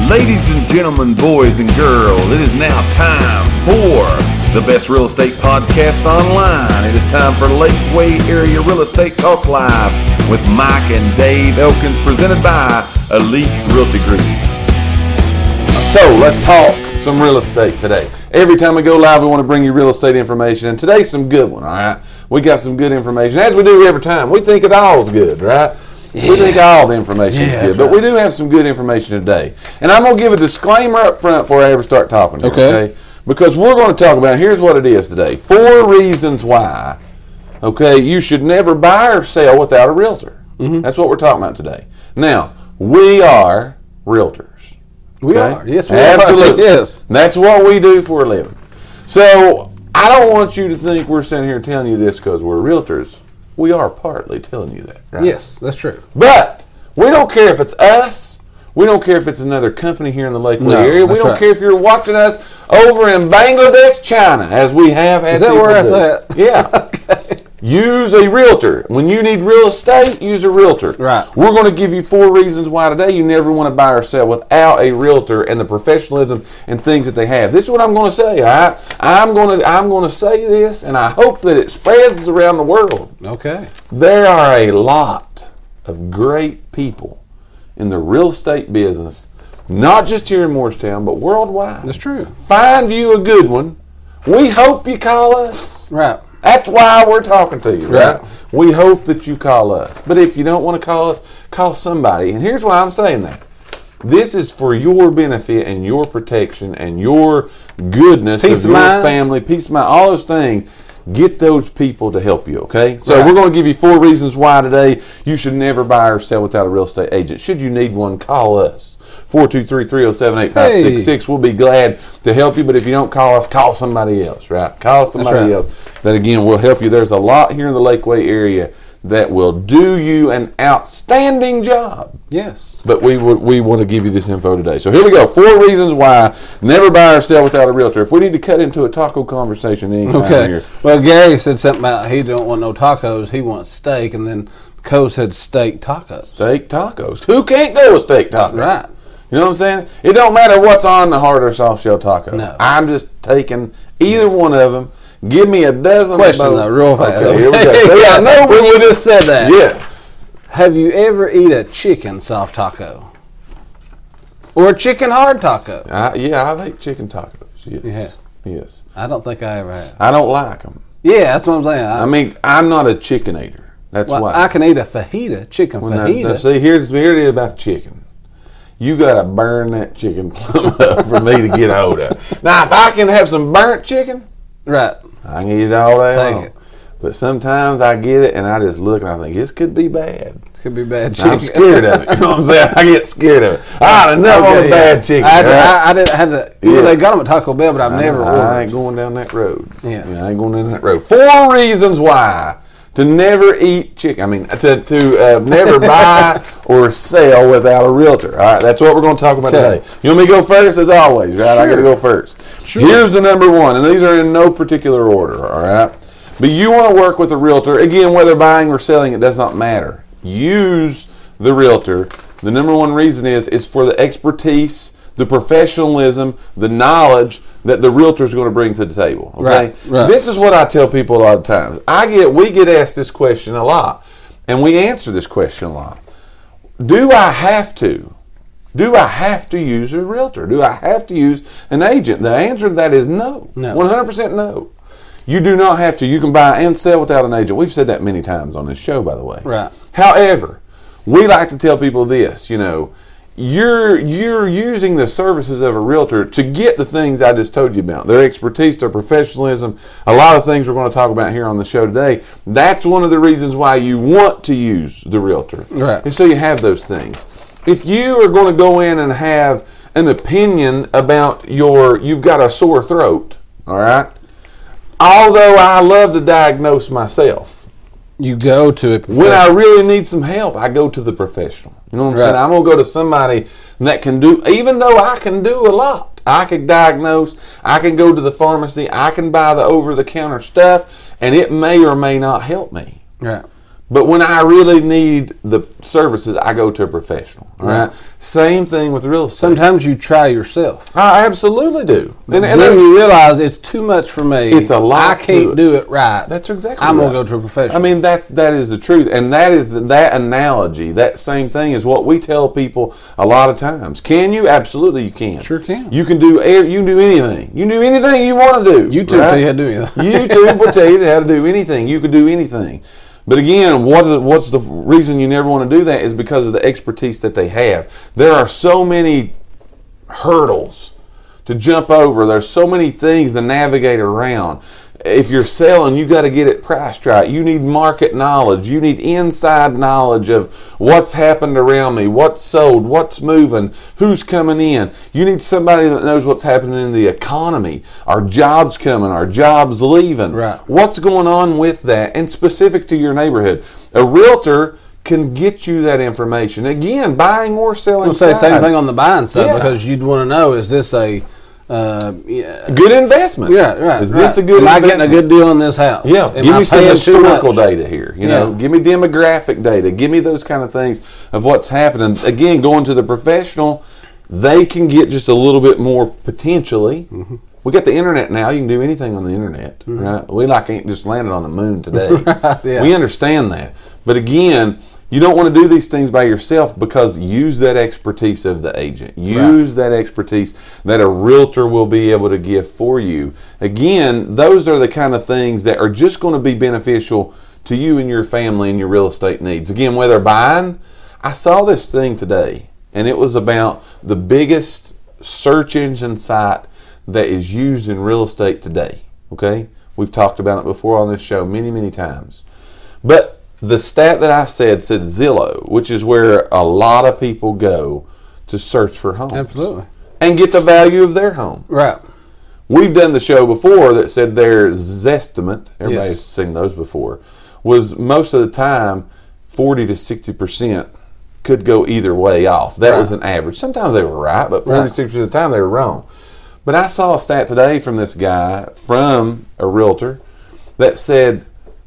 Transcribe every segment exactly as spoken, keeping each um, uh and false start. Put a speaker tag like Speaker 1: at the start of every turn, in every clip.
Speaker 1: Ladies and gentlemen, boys and girls, it is now time for the best real estate podcast online. It is time for Lakeway Area Real Estate Talk Live with Mike and Dave Elkins, presented by Elite Realty Group.
Speaker 2: So let's talk some real estate today. Every time we go live, we want to bring you real estate information, and today's some good one. All right, we got some good information, as we do every time. We think it all's good, right? Yeah. We think all the information is yeah, good, but right. we do have some good information today. And I'm going to give a disclaimer up front before I ever start talking here, okay. okay? Because we're going to talk about, here's what it is today. Four reasons why, okay, you should never buy or sell without a realtor. Mm-hmm. That's what we're talking about today. Now, we are realtors.
Speaker 3: We okay? are. Yes, we
Speaker 2: Absolutely.
Speaker 3: are. Yes.
Speaker 2: That's what we do for a living. So I don't want you to think we're sitting here telling you this because we're realtors. We are partly telling you that, right?
Speaker 3: Yes, that's true.
Speaker 2: But we don't care if it's us. We don't care if it's another company here in the Lakeway
Speaker 3: no,
Speaker 2: area. We don't
Speaker 3: right.
Speaker 2: care if you're watching us over in Bangladesh, China, as we have had.
Speaker 3: Is that where that's at?
Speaker 2: Yeah. Okay. Use a realtor. When you need real estate, use a realtor.
Speaker 3: Right.
Speaker 2: We're going to give you four reasons why today you never want to buy or sell without a realtor and the professionalism and things that they have. This is what I'm going to say. All right? I'm going to I'm going to say this, and I hope that it spreads around the world.
Speaker 3: Okay.
Speaker 2: There are a lot of great people in the real estate business, not just here in Morristown, but worldwide.
Speaker 3: That's true.
Speaker 2: Find you a good one. We hope you call us.
Speaker 3: Right.
Speaker 2: That's why we're talking to you, right?
Speaker 3: right?
Speaker 2: We hope that you call us. But if you don't want to call us, call somebody. And here's why I'm saying that. This is for your benefit and your protection and your goodness
Speaker 3: peace
Speaker 2: of
Speaker 3: your
Speaker 2: mind. Family, peace of mind, all those things. Get those people to help you, okay? So
Speaker 3: right.
Speaker 2: we're going to give you four reasons why today you should never buy or sell without a real estate agent. Should you need one, call us. four two three, three oh seven, eight five six six. Hey. We'll be glad to help you, but if you don't call us, call somebody else, right? Call somebody
Speaker 3: right.
Speaker 2: else that, again, will help you. There's a lot here in the Lakeway area that will do you an outstanding job.
Speaker 3: Yes.
Speaker 2: But we would we want to give you this info today. So here we go. Four reasons why never buy or sell without a realtor. If we need to cut into a taco conversation anytime
Speaker 3: okay.
Speaker 2: here.
Speaker 3: Well, Gary said something about he don't want no tacos. He wants steak. And then Co said steak tacos.
Speaker 2: Steak tacos. Who can't go with steak tacos?
Speaker 3: Right.
Speaker 2: You know what I'm saying? It don't matter what's on the hard or soft shell taco.
Speaker 3: No.
Speaker 2: I'm just taking either yes. one of them. Give me a dozen.
Speaker 3: Question though, real fast.
Speaker 2: Okay, here we go. See,
Speaker 3: I know when you just said that.
Speaker 2: Yes.
Speaker 3: Have you ever eat a chicken soft taco? Or a chicken hard taco?
Speaker 2: I, yeah, I've ate chicken tacos. Yes.
Speaker 3: Yeah.
Speaker 2: Yes.
Speaker 3: I don't think I ever have.
Speaker 2: I don't like them.
Speaker 3: Yeah, that's what I'm saying. I,
Speaker 2: I mean, I'm not a chicken eater. That's
Speaker 3: well,
Speaker 2: why.
Speaker 3: I can eat a fajita, chicken
Speaker 2: well,
Speaker 3: fajita.
Speaker 2: Now, now see, here's here it is about the chicken. You got to burn that chicken plumb up for me to get hold of. Now, if I can have some burnt chicken,
Speaker 3: right,
Speaker 2: I can eat it all day
Speaker 3: Take
Speaker 2: long.
Speaker 3: it.
Speaker 2: But sometimes I get it and I just look and I think, this could be bad.
Speaker 3: This could be bad chicken.
Speaker 2: I'm scared of it. You know what I'm saying? I get scared of it. I had enough
Speaker 3: okay,
Speaker 2: on
Speaker 3: yeah.
Speaker 2: bad chicken.
Speaker 3: I,
Speaker 2: right?
Speaker 3: I, I didn't have to,
Speaker 2: yeah.
Speaker 3: well, they got them at Taco Bell, but I've
Speaker 2: I,
Speaker 3: never
Speaker 2: I,
Speaker 3: ordered.
Speaker 2: I ain't going down that road.
Speaker 3: Yeah.
Speaker 2: yeah. I ain't going down that road. Four reasons why to never eat chicken. I mean, to, to uh, never buy or sell without a realtor. All right, that's what we're going to talk about
Speaker 3: okay.
Speaker 2: today. You want me to go first? As always, right?
Speaker 3: Sure.
Speaker 2: I got to go first.
Speaker 3: Sure.
Speaker 2: Here's the number one, and these are in no particular order, all right? But you want to work with a realtor. Again, whether buying or selling, it does not matter. Use the realtor. The number one reason is is for the expertise, the professionalism, the knowledge that the realtor is going to bring to the table. Okay,
Speaker 3: right, right.
Speaker 2: This is what I tell people a lot of times. I get we get asked this question a lot, and we answer this question a lot. Do I have to? Do I have to use a realtor? Do I have to use an agent? The answer to that is no.
Speaker 3: No.
Speaker 2: one hundred percent no. You do not have to. You can buy and sell without an agent. We've said that many times on this show, by the way.
Speaker 3: Right.
Speaker 2: However, we like to tell people this, you know, you're you're using the services of a realtor to get the things I just told you about. Their expertise, their professionalism, a lot of things we're going to talk about here on the show today. That's one of the reasons why you want to use the realtor.
Speaker 3: Right.
Speaker 2: And so you have those things. If you are going to go in and have an opinion about your, you've got a sore throat, all right? Although I love to diagnose myself,
Speaker 3: you go to a
Speaker 2: when I really need some help, I go to the professional. You know what I'm
Speaker 3: right.
Speaker 2: saying? I'm going to go to somebody that can do, even though I can do a lot. I can diagnose, I can go to the pharmacy, I can buy the over-the-counter stuff, and it may or may not help me.
Speaker 3: Right.
Speaker 2: But when I really need the services, I go to a professional. All right. Same thing with real estate.
Speaker 3: Sometimes you try yourself.
Speaker 2: I absolutely do.
Speaker 3: And, and then you realize it's too much for me.
Speaker 2: It's a lot.
Speaker 3: I can't
Speaker 2: it.
Speaker 3: do it right.
Speaker 2: That's exactly
Speaker 3: I'm
Speaker 2: right.
Speaker 3: going to go to a professional.
Speaker 2: I mean, that's, that is the truth. And that is the, that analogy, that same thing is what we tell people a lot of times. Can you? Absolutely you can.
Speaker 3: Sure can.
Speaker 2: You can do air, you can do anything. You can do anything you want to do.
Speaker 3: YouTube
Speaker 2: right?
Speaker 3: tell you how to do anything.
Speaker 2: YouTube will tell you how to do anything. You can do anything. But again, what is, what's the reason you never want to do that is because of the expertise that they have. There are so many hurdles to jump over. There's so many things to navigate around. If you're selling, you got to get it priced right. You need market knowledge. You need inside knowledge of what's happened around me, what's sold, what's moving, who's coming in. You need somebody that knows what's happening in the economy. Are jobs coming? Are jobs leaving?
Speaker 3: Right.
Speaker 2: What's going on with that? And specific to your neighborhood. A realtor can get you that information. Again, buying or selling.
Speaker 3: I'll say
Speaker 2: side.
Speaker 3: same thing on the buying side
Speaker 2: Yeah.
Speaker 3: because you'd want to know, is this a uh, yeah,
Speaker 2: good investment?
Speaker 3: Yeah, right.
Speaker 2: Is
Speaker 3: right.
Speaker 2: this a good
Speaker 3: Am I
Speaker 2: investment?
Speaker 3: getting a good deal on this house?
Speaker 2: Yeah,
Speaker 3: Am
Speaker 2: give
Speaker 3: I
Speaker 2: me some
Speaker 3: paying too
Speaker 2: historical
Speaker 3: much?
Speaker 2: data here. You know,
Speaker 3: Yeah.
Speaker 2: give me demographic data. Give me those kind of things of what's happening. Again, going to the professional, they can get just a little bit more potentially. Mm-hmm. We got the internet now. You can do anything on the internet, mm-hmm. right? We like ain't just landed on the moon today.
Speaker 3: Right, yeah.
Speaker 2: We understand that, but again, you don't want to do these things by yourself because use that expertise of the agent. Use right. that expertise that a realtor will be able to give for you. Again, those are the kind of things that are just going to be beneficial to you and your family and your real estate needs. Again, whether buying, I saw this thing today, and it was about the biggest search engine site that is used in real estate today. Okay? We've talked about it before on this show many, many times. But the stat that I said said Zillow, which is where a lot of people go to search for homes.
Speaker 3: Absolutely.
Speaker 2: And get the value of their home.
Speaker 3: Right.
Speaker 2: We've done the show before that said their Zestimate, everybody's
Speaker 3: Yes.
Speaker 2: seen those before, was most of the time forty to sixty percent could go either way off. That
Speaker 3: Right.
Speaker 2: was an average. Sometimes they were right, but forty to sixty percent of the time they were wrong. But I saw a stat today from this guy, from a realtor, that said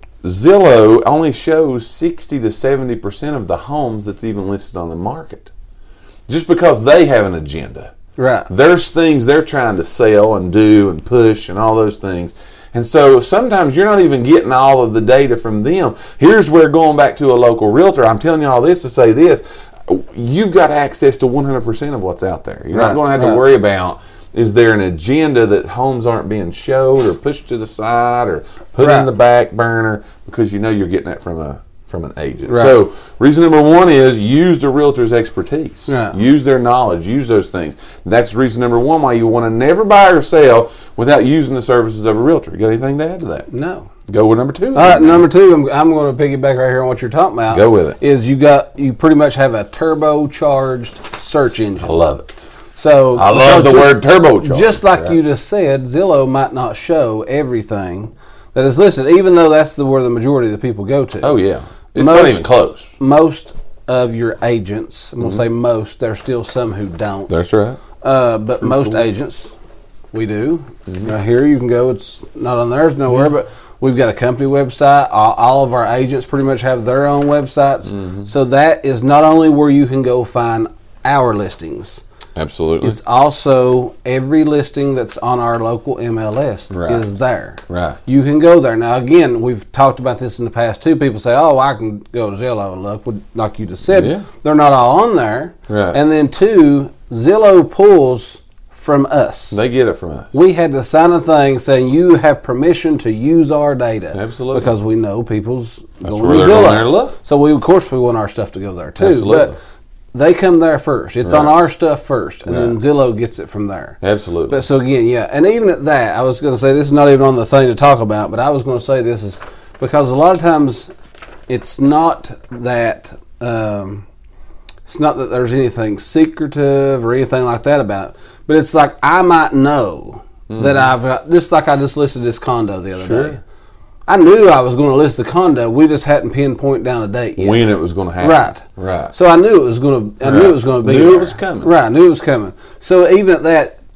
Speaker 2: Zillow only shows sixty to seventy percent of the homes that's even listed on the market. Just because they have an agenda.
Speaker 3: Right.
Speaker 2: There's things they're trying to sell and do and push and all those things. And so sometimes you're not even getting all of the data from them. Here's where, going back to a local realtor, I'm telling you all this to say this. You've got access to one hundred percent of what's out there. You're
Speaker 3: Right,
Speaker 2: not going to have
Speaker 3: right.
Speaker 2: to worry about, is there an agenda that homes aren't being showed or pushed to the side or put
Speaker 3: Right.
Speaker 2: in the back burner, because you know you're getting that from a from an agent.
Speaker 3: Right.
Speaker 2: So reason number one is use the realtor's expertise.
Speaker 3: Right.
Speaker 2: Use their knowledge. Use those things. That's reason number one why you want to never buy or sell without using the services of a realtor. You got anything to add to that?
Speaker 3: No.
Speaker 2: Go with number two.
Speaker 3: All right, number two, I'm, I'm going to piggyback right here on what you're talking about.
Speaker 2: Go with it.
Speaker 3: Is you got you pretty much have a turbocharged search engine.
Speaker 2: I love it.
Speaker 3: So
Speaker 2: I love the
Speaker 3: just,
Speaker 2: word turbocharged.
Speaker 3: Just like
Speaker 2: right?
Speaker 3: you just said, Zillow might not show everything that is listed, even though that's the where the majority of the people go to.
Speaker 2: Oh yeah, it's
Speaker 3: most,
Speaker 2: not even close.
Speaker 3: Most of your agents, I'm going to say most. There's still some who don't.
Speaker 2: That's right.
Speaker 3: Uh, but most agents, we do.
Speaker 2: Mm-hmm.
Speaker 3: Right here, you can go. It's not on there. It's nowhere. But we've got a company website. All, all of our agents pretty much have their own websites.
Speaker 2: Mm-hmm.
Speaker 3: So that is not only where you can go find our listings.
Speaker 2: Absolutely.
Speaker 3: It's also every listing that's on our local M L S
Speaker 2: Right.
Speaker 3: is there.
Speaker 2: Right.
Speaker 3: You can go there. Now, again, we've talked about this in the past too. People say, oh, I can go to Zillow and look. Well, like you just said,
Speaker 2: Yeah.
Speaker 3: they're not all on there.
Speaker 2: Right.
Speaker 3: And then, two, Zillow pulls from us.
Speaker 2: They get it from us.
Speaker 3: We had to sign a thing saying you have permission to use our data.
Speaker 2: Absolutely.
Speaker 3: Because we know people's
Speaker 2: That's
Speaker 3: going
Speaker 2: where
Speaker 3: to
Speaker 2: they're
Speaker 3: Zillow.
Speaker 2: going there to look.
Speaker 3: So, we, of course, we want our stuff to go there too.
Speaker 2: Absolutely.
Speaker 3: But they come there first. It's on
Speaker 2: Right.
Speaker 3: our stuff first, and then
Speaker 2: Right.
Speaker 3: Zillow gets it from there.
Speaker 2: Absolutely.
Speaker 3: But so again, yeah, and even at that, I was going to say this is not even on the thing to talk about, but I was going to say this is because a lot of times it's not that um, it's not that there's anything secretive or anything like that about it, but it's like I might know mm-hmm. that I've got, just like I just listed this condo the other
Speaker 2: Sure.
Speaker 3: day. I knew I was going to list the condo. We just hadn't pinpoint down a date yet.
Speaker 2: When it was going to happen.
Speaker 3: Right.
Speaker 2: Right.
Speaker 3: So I knew it was going to. I
Speaker 2: Right.
Speaker 3: knew it was going to be.
Speaker 2: Knew it
Speaker 3: there.
Speaker 2: was coming.
Speaker 3: Right. I knew it was coming. So even at that,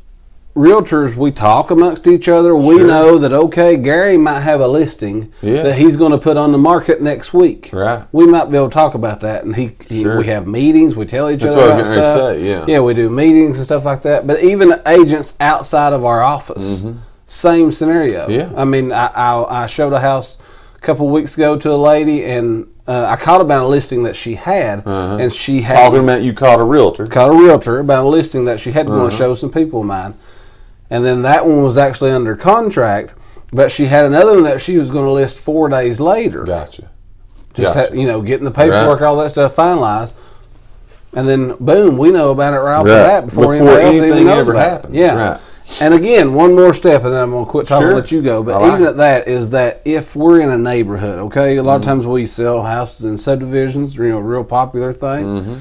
Speaker 3: realtors, we talk amongst each other. We
Speaker 2: Sure.
Speaker 3: know that, okay, Gary might have a listing
Speaker 2: Yeah.
Speaker 3: that he's going to put on the market next week.
Speaker 2: Right.
Speaker 3: We might be able to talk about that. And he, he
Speaker 2: Sure.
Speaker 3: we have meetings. We tell each
Speaker 2: That's
Speaker 3: other
Speaker 2: what I
Speaker 3: about
Speaker 2: was getting ready
Speaker 3: stuff.
Speaker 2: to say, yeah.
Speaker 3: Yeah, we do meetings and stuff like that. But even agents outside of our office, same scenario.
Speaker 2: Mm-hmm. Yeah.
Speaker 3: I mean, I, I, I showed a house a couple of weeks ago to a lady, and uh, I called about a listing that she had,
Speaker 2: Uh-huh.
Speaker 3: and she had
Speaker 2: Talking about you called a realtor.
Speaker 3: called a realtor about a listing that she had to
Speaker 2: Uh-huh.
Speaker 3: go and show some people of mine. And then that one was actually under contract, but she had another one that she was going to list four days later.
Speaker 2: Gotcha.
Speaker 3: Just
Speaker 2: Gotcha.
Speaker 3: had, you know, getting the paperwork,
Speaker 2: Right.
Speaker 3: all that stuff finalized. And then, boom, we know about it right off the
Speaker 2: Right.
Speaker 3: bat before,
Speaker 2: Before
Speaker 3: anybody else
Speaker 2: anything
Speaker 3: even knows
Speaker 2: ever
Speaker 3: about
Speaker 2: happens.
Speaker 3: it. Yeah.
Speaker 2: Right.
Speaker 3: And again, one more step, and then I'm going to quit talking
Speaker 2: Sure.
Speaker 3: and let you go. But
Speaker 2: I like
Speaker 3: even
Speaker 2: it.
Speaker 3: at that, is that if we're in a neighborhood, okay, a lot
Speaker 2: Mm-hmm.
Speaker 3: of times we sell houses in subdivisions, you know, a real popular thing.
Speaker 2: Mm-hmm.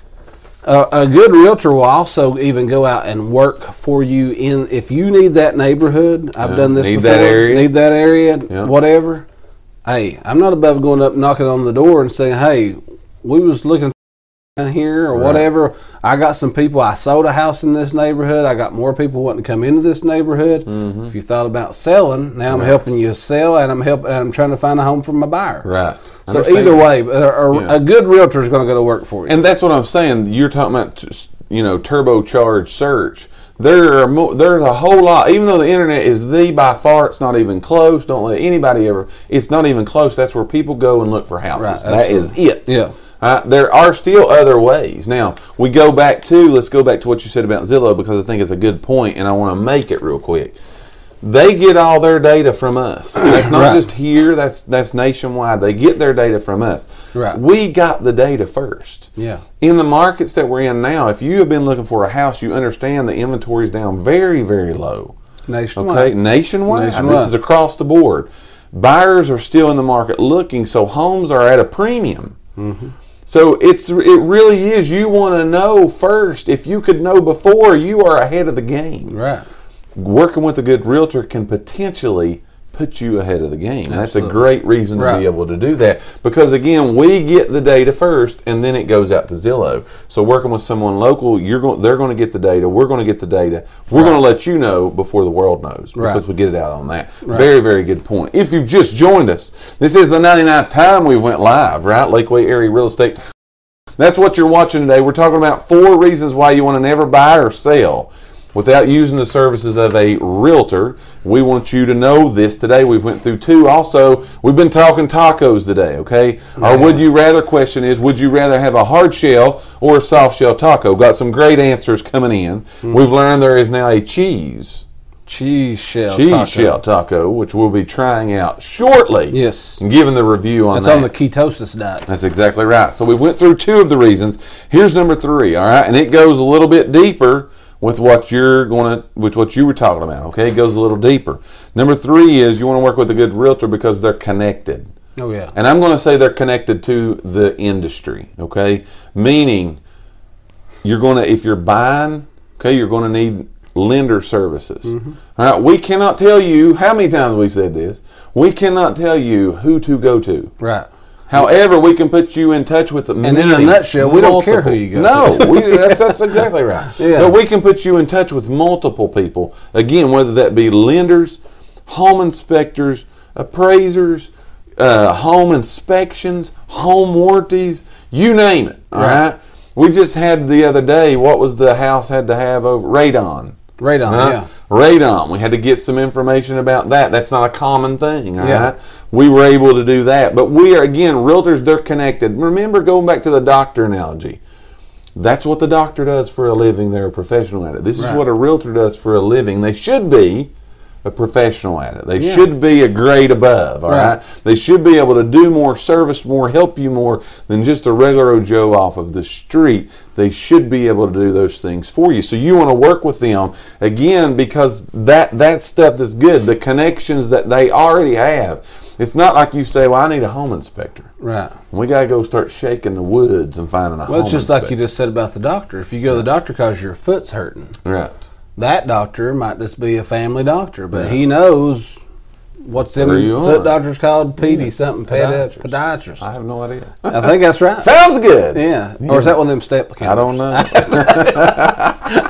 Speaker 3: Uh, a good realtor will also even go out and work for you in, if you need that neighborhood. I've
Speaker 2: Yeah.
Speaker 3: done this
Speaker 2: Need
Speaker 3: before.
Speaker 2: that area.
Speaker 3: Need that area,
Speaker 2: Yeah.
Speaker 3: whatever. Hey, I'm not above going up, knocking on the door and saying, hey, we was looking down here or
Speaker 2: Right.
Speaker 3: whatever. I got some people. I sold a house in this neighborhood. I got more people wanting to come into this neighborhood.
Speaker 2: Mm-hmm.
Speaker 3: If you thought about selling, now I'm helping you sell, and I'm helping. And I'm trying to find a home for my buyer.
Speaker 2: Right.
Speaker 3: So
Speaker 2: Understand.
Speaker 3: either way, a, a,
Speaker 2: Yeah.
Speaker 3: a good realtor is going to go to work for you.
Speaker 2: And that's what I'm saying. You're talking about, you know, turbocharged search. There are mo- there's a whole lot. Even though the internet is the by far, it's not even close. Don't let anybody ever. It's not even close. That's where people go and look for houses.
Speaker 3: Right,
Speaker 2: that is it.
Speaker 3: Yeah.
Speaker 2: Uh, there are still other ways. Now we go back to let's go back to what you said about Zillow, because I think it's a good point, and I want to make it real quick. They get all their data from us. That's not
Speaker 3: Right.
Speaker 2: just here. That's that's nationwide. They get their data from us.
Speaker 3: Right.
Speaker 2: We got the data first.
Speaker 3: Yeah.
Speaker 2: In the markets that we're in now, if you have been looking for a house, you understand the inventory is down very, very low.
Speaker 3: Nationwide.
Speaker 2: Okay, nationwide.
Speaker 3: Nationwide.
Speaker 2: This is across the board. Buyers are still in the market looking, so homes are at a premium.
Speaker 3: Mm-hmm.
Speaker 2: So it's it really is. You want to know first. If you could know before, you are ahead of the game.
Speaker 3: Right.
Speaker 2: Working with a good realtor can potentially put you ahead of the game. That's a
Speaker 3: Absolutely.
Speaker 2: great reason to
Speaker 3: Right.
Speaker 2: be able to do that, because again, we get the data first, and then it goes out to Zillow. So working with someone local, you're going, they're going to get the data. We're going to get the data. We're going to let you know before the world knows, because
Speaker 3: Right.
Speaker 2: we get it out on that.
Speaker 3: Right.
Speaker 2: Very, very good point. If you've just joined us, this is the ninety-ninth time we went live, right? Lakeway Area Real Estate. That's what you're watching today. We're talking about four reasons why you want to never buy or sell without using the services of a realtor. We want you to know this today. We've went through two. Also, we've been talking tacos today, okay? Our would you rather question is, would you rather have a hard shell or a soft shell taco? Got some great answers coming in.
Speaker 3: Mm-hmm.
Speaker 2: We've learned there is now a cheese
Speaker 3: Cheese shell
Speaker 2: cheese
Speaker 3: taco.
Speaker 2: shell taco, which we'll be trying out shortly.
Speaker 3: Yes.
Speaker 2: And giving the review on
Speaker 3: That's
Speaker 2: that.
Speaker 3: on the ketosis diet.
Speaker 2: That's exactly right. So we went through two of the reasons. Here's number three, all right? And it goes a little bit deeper with what you're going to, with what you were talking about, okay? It goes a little deeper. Number three is you want to work with a good realtor because they're connected.
Speaker 3: Oh, yeah.
Speaker 2: And I'm going to say they're connected to the industry, okay? Meaning you're going to, if you're buying, okay, you're going to need lender services.
Speaker 3: Mm-hmm.
Speaker 2: All right, we cannot tell you, how many times we said this, we cannot tell you who to go to.
Speaker 3: Right.
Speaker 2: However, we can put you in touch with them.
Speaker 3: And in a nutshell, we don't care who you go
Speaker 2: No,
Speaker 3: to.
Speaker 2: we, that's, that's exactly right.
Speaker 3: Yeah.
Speaker 2: But we can put you in touch with multiple people. Again, whether that be lenders, home inspectors, appraisers, uh, home inspections, home warranties, you name it. All
Speaker 3: Right.
Speaker 2: right. We just had the other day, what was the house had to have over? Radon.
Speaker 3: Radon,
Speaker 2: Right?
Speaker 3: yeah.
Speaker 2: Radon. We had to get some information about that. That's not a common thing, all
Speaker 3: Yeah.
Speaker 2: right? We were able to do that. But we are, again, realtors, they're connected. Remember, going back to the doctor analogy. That's what the doctor does for a living. They're a professional at it. This
Speaker 3: Right.
Speaker 2: is what a realtor does for a living. They should be a professional at it. They
Speaker 3: Yeah.
Speaker 2: should be a grade above, all right.
Speaker 3: Right.
Speaker 2: They should be able to do more, service more, help you more than just a regular Joe off of the street. They should be able to do those things for you. So you want to work with them, again, because that, that stuff that's good, the connections that they already have. It's not like you say, well, I need a home inspector.
Speaker 3: Right.
Speaker 2: We got to go start shaking the woods and finding a home
Speaker 3: Well, it's just like you
Speaker 2: inspector.
Speaker 3: just said about the doctor. If you go to the doctor because your foot's hurting,
Speaker 2: Right.
Speaker 3: that doctor might just be a family doctor, but he knows what's them
Speaker 2: Where you
Speaker 3: foot
Speaker 2: are.
Speaker 3: doctors called P D
Speaker 2: Yeah.
Speaker 3: something,
Speaker 2: Podiatrist.
Speaker 3: pediatrist. podiatrist.
Speaker 2: I have no idea.
Speaker 3: I think that's right.
Speaker 2: Sounds good.
Speaker 3: Yeah. Or is that one of them step
Speaker 2: I don't
Speaker 3: counters?
Speaker 2: know.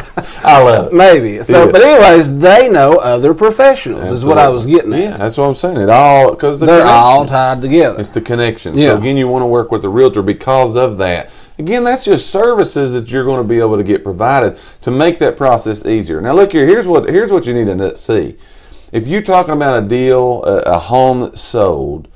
Speaker 2: I love it.
Speaker 3: Maybe. So,
Speaker 2: Yeah.
Speaker 3: but anyways, they know other professionals. Is what I was getting at.
Speaker 2: Yeah, that's what I'm saying. It all because the
Speaker 3: They're all
Speaker 2: connections.
Speaker 3: tied together.
Speaker 2: It's the connection.
Speaker 3: Yeah.
Speaker 2: So again, you want to work with a realtor because of that. Again, that's just services that you're going to be able to get provided to make that process easier. Now, look here. Here's what here's what you need to see. If you're talking about a deal, a, a home that's sold,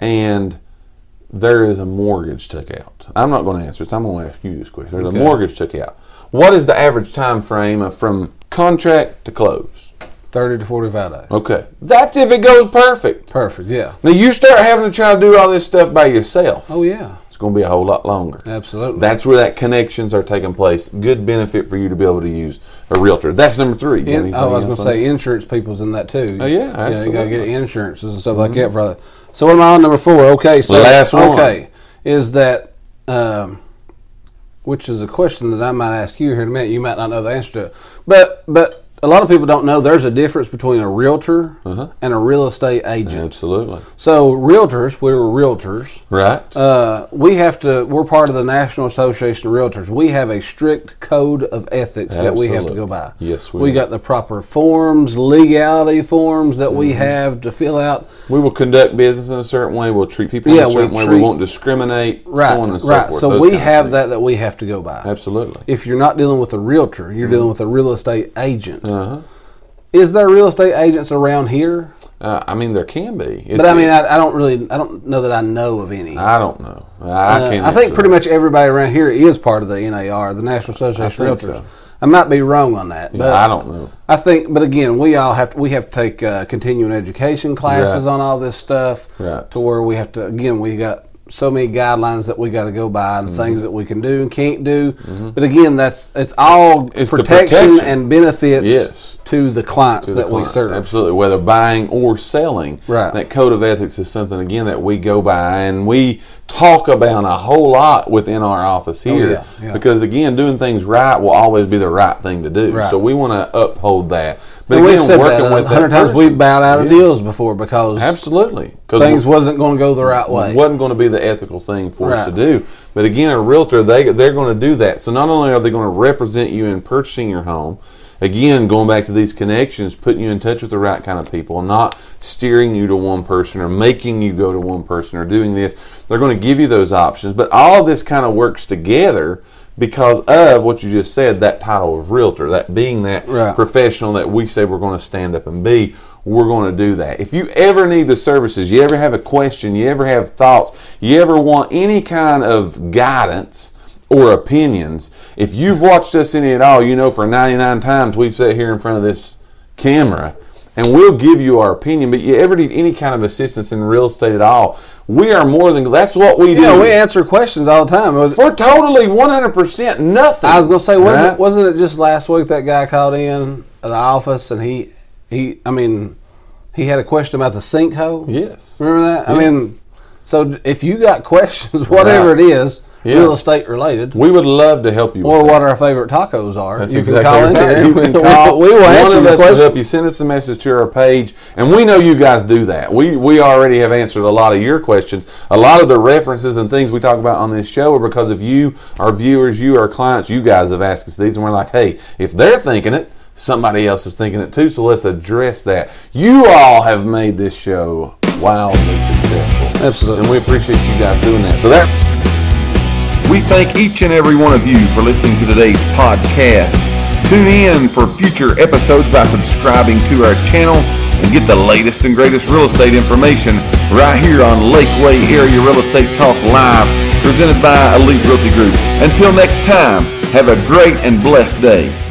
Speaker 2: and there is a mortgage took out. I'm not going to answer this. I'm going to ask you this question. There's
Speaker 3: Okay.
Speaker 2: a mortgage took out. What is the average time frame of from contract to close?
Speaker 3: thirty to forty-five days.
Speaker 2: Okay. That's if it goes perfect.
Speaker 3: Perfect. Yeah.
Speaker 2: Now, you start having to try to do all this stuff by yourself.
Speaker 3: Oh yeah.
Speaker 2: It's going to be a whole lot longer.
Speaker 3: Absolutely.
Speaker 2: That's where that connections are taking place. Good benefit for you to be able to use a realtor. That's number three. You got
Speaker 3: In,
Speaker 2: anything
Speaker 3: oh, I was going
Speaker 2: else
Speaker 3: to
Speaker 2: on
Speaker 3: say
Speaker 2: that?
Speaker 3: insurance people's in that too.
Speaker 2: Oh, yeah,
Speaker 3: You know, you got to
Speaker 2: absolutely.
Speaker 3: get insurances and stuff like that for other. So what am I on number four? Okay, so
Speaker 2: Last one.
Speaker 3: Okay, is that um, which is a question that I might ask you here in a minute. You might not know the answer to it, but but a lot of people don't know there's a difference between a realtor
Speaker 2: Uh-huh.
Speaker 3: and a real estate agent.
Speaker 2: Absolutely.
Speaker 3: So realtors, we're realtors.
Speaker 2: Right.
Speaker 3: Uh, we have to. We're part of the National Association of Realtors. We have a strict code of ethics that we have to go by.
Speaker 2: Yes, we
Speaker 3: we
Speaker 2: do.
Speaker 3: got the proper forms, legality forms that we
Speaker 2: Mm-hmm.
Speaker 3: have to fill out.
Speaker 2: we will conduct business in a certain way. We'll treat people
Speaker 3: Yeah,
Speaker 2: in a
Speaker 3: we
Speaker 2: certain way. We
Speaker 3: treat-
Speaker 2: won't discriminate.
Speaker 3: Right,
Speaker 2: so on and so
Speaker 3: right.
Speaker 2: forth.
Speaker 3: So
Speaker 2: Those
Speaker 3: we
Speaker 2: kind of
Speaker 3: have
Speaker 2: things.
Speaker 3: that that we have to go by.
Speaker 2: Absolutely.
Speaker 3: If you're not dealing with a realtor, you're dealing with a real estate agent.
Speaker 2: Uh-huh.
Speaker 3: Is there real estate agents around here?
Speaker 2: Uh, I mean, there can be. It-
Speaker 3: But I mean, I, I don't really. I don't know that I know of any.
Speaker 2: I don't know. I, I
Speaker 3: Uh,
Speaker 2: can't.
Speaker 3: I think
Speaker 2: answer
Speaker 3: pretty
Speaker 2: that.
Speaker 3: much everybody around here is part of the N A R, the National Association
Speaker 2: I
Speaker 3: of
Speaker 2: think
Speaker 3: Realtors.
Speaker 2: so.
Speaker 3: I might be wrong on that, but
Speaker 2: I don't know.
Speaker 3: I think, but again, we all have to, we have to take uh, continuing education classes
Speaker 2: Right.
Speaker 3: on all this stuff,
Speaker 2: Right.
Speaker 3: to where we have to. Again, we got so many guidelines that we got to go by and
Speaker 2: Mm-hmm.
Speaker 3: things that we can do and can't do. But again, that's it's all
Speaker 2: It's the
Speaker 3: protection,
Speaker 2: protection.
Speaker 3: and benefits
Speaker 2: Yes.
Speaker 3: to the clients
Speaker 2: To the
Speaker 3: that we
Speaker 2: client.
Speaker 3: serve.
Speaker 2: Absolutely, whether buying or selling.
Speaker 3: Right.
Speaker 2: That code of ethics is something again that we go by and we talk about a whole lot within our office here.
Speaker 3: Oh, yeah, yeah.
Speaker 2: Because again, doing things right will always be the right thing to do.
Speaker 3: Right.
Speaker 2: So we want to uphold that. But
Speaker 3: And we've
Speaker 2: again,
Speaker 3: said
Speaker 2: working
Speaker 3: that a
Speaker 2: with that
Speaker 3: hundred times.
Speaker 2: person.
Speaker 3: We've bowed out of
Speaker 2: Yeah.
Speaker 3: deals before because
Speaker 2: Absolutely. 'Cause
Speaker 3: things
Speaker 2: we-
Speaker 3: wasn't going to go the right way.
Speaker 2: wasn't going to be the ethical thing for us to
Speaker 3: Right.
Speaker 2: do. But again, a realtor, they, they're going to do that. So not only are they going to represent you in purchasing your home, again, going back to these connections, putting you in touch with the right kind of people, not steering you to one person or making you go to one person or doing this. They're going to give you those options. But all this kind of works together because of what you just said, that title of realtor, that being that
Speaker 3: Right.
Speaker 2: professional that we say we're going to stand up and be. We're going to do that. If you ever need the services, you ever have a question, you ever have thoughts, you ever want any kind of guidance or opinions, if you've watched us any at all, you know for ninety-nine times we've sat here in front of this camera and we'll give you our opinion. But you ever need any kind of assistance in real estate at all, we are more than, that's what we do.
Speaker 3: Yeah, we answer questions all the time. It was-
Speaker 2: For totally one hundred percent nothing.
Speaker 3: I was going to say, wasn't,
Speaker 2: Right?
Speaker 3: it, wasn't it just last week that guy called in the office and he, he, I mean, he had a question about the sinkhole?
Speaker 2: Yes.
Speaker 3: Remember that? I
Speaker 2: Yes.
Speaker 3: mean, so if you got questions, whatever
Speaker 2: Right.
Speaker 3: it is,
Speaker 2: Yeah.
Speaker 3: real estate related,
Speaker 2: We would love to help you with
Speaker 3: or
Speaker 2: that.
Speaker 3: what our favorite tacos are,
Speaker 2: That's
Speaker 3: you can
Speaker 2: exactly
Speaker 3: call in
Speaker 2: right.
Speaker 3: here.
Speaker 2: You can call.
Speaker 3: we will
Speaker 2: One
Speaker 3: answer
Speaker 2: of
Speaker 3: the
Speaker 2: us will
Speaker 3: question.
Speaker 2: help you. Send us a message to our page, and we know you guys do that. We we already have answered a lot of your questions. A lot of the references and things we talk about on this show are because of you, our viewers, you, our clients. You guys have asked us these, and we're like, hey, if they're thinking it, somebody else is thinking it too. So let's address that. You all have made this show wildly successful.
Speaker 3: Absolutely.
Speaker 2: And we appreciate you guys doing that. So that.
Speaker 1: We thank each and every one of you for listening to today's podcast. Tune in for future episodes by subscribing to our channel and get the latest and greatest real estate information right here on Lakeway Area Real Estate Talk Live, presented by Elite Realty Group. Until next time, have a great and blessed day.